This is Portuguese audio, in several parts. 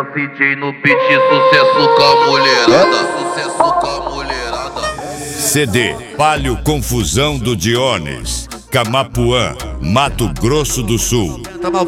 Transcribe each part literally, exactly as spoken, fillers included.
C J no beat, sucesso com a mulherada, sucesso com a mulherada. C D Palio Confusão do Diones, Camapuã, Mato Grosso do Sul. Não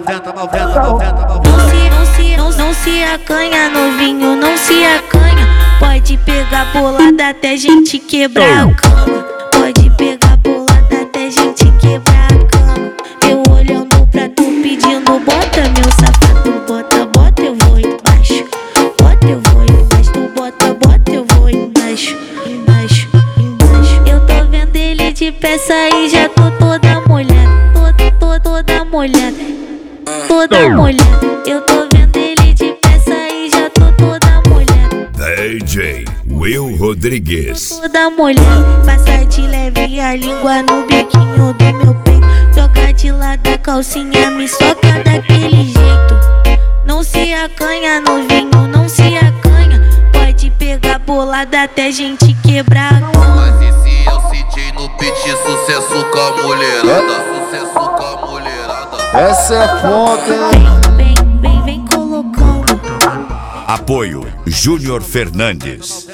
se, não se, não, não se acanha, novinho, não se acanha. Pode pegar bolada até gente quebrar a cama. Pode pegar bolada até gente quebrar a cama. Eu olhando pra tu pedindo, bota meu sapato, bota, bota, eu vou embaixo. Bota, eu vou embaixo, tu bota, bota, eu vou embaixo. Embaixo, embaixo. Eu tô vendo ele de peça e já tô toda molhada. Toda, toda, toda molhada. Toda molhada. Eu tô vendo ele de peça e já tô toda molhada. D J Will Rodrigues. Toda molhada. Passa de leve a língua no biquinho do meu peito. Joga de lado a calcinha, me soca daquele jeito. Não se acanha, novinho, não se acanha. Pode pegar bolada até gente quebrar a cama. Mas esse é o C J no beat, sucesso com a mulherada, sucesso com a mulherada. Essa é fonte, hein? Vem, vem, vem, vem colocando. Apoio Júnior Fernandes.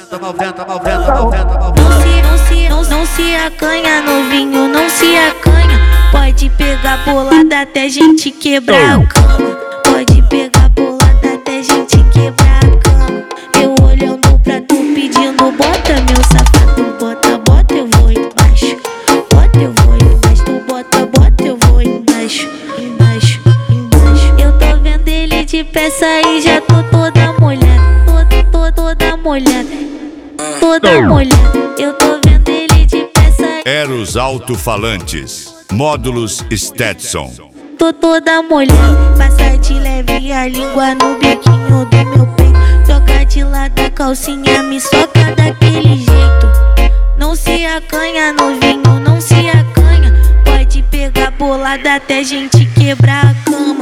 Não se, não se, não, não se acanha, novinho, não se acanha. Pode pegar bolada até gente quebrar a cama. Pode pegar bolada até gente quebrar a cama. Eu olhando pra tu pedindo, bota meu sapato, bota, bota, eu vou embaixo. Bota, eu vou embaixo, tu bota, bota, eu vou embaixo. Embaixo, embaixo. Eu tô vendo ele de peça e já tô toda molhada. Toda, toda, toda molhada. Toda molhada. Eu tô vendo ele de peça. Eros Alto-Falantes, Módulos Stetson. Tô toda molhada. Passa de leve a língua no biquinho do meu peito. Joga de lado a calcinha, me soca daquele jeito. Não se acanha, novinho, não se acanha. Pode pegar bolada até gente quebrar a cama.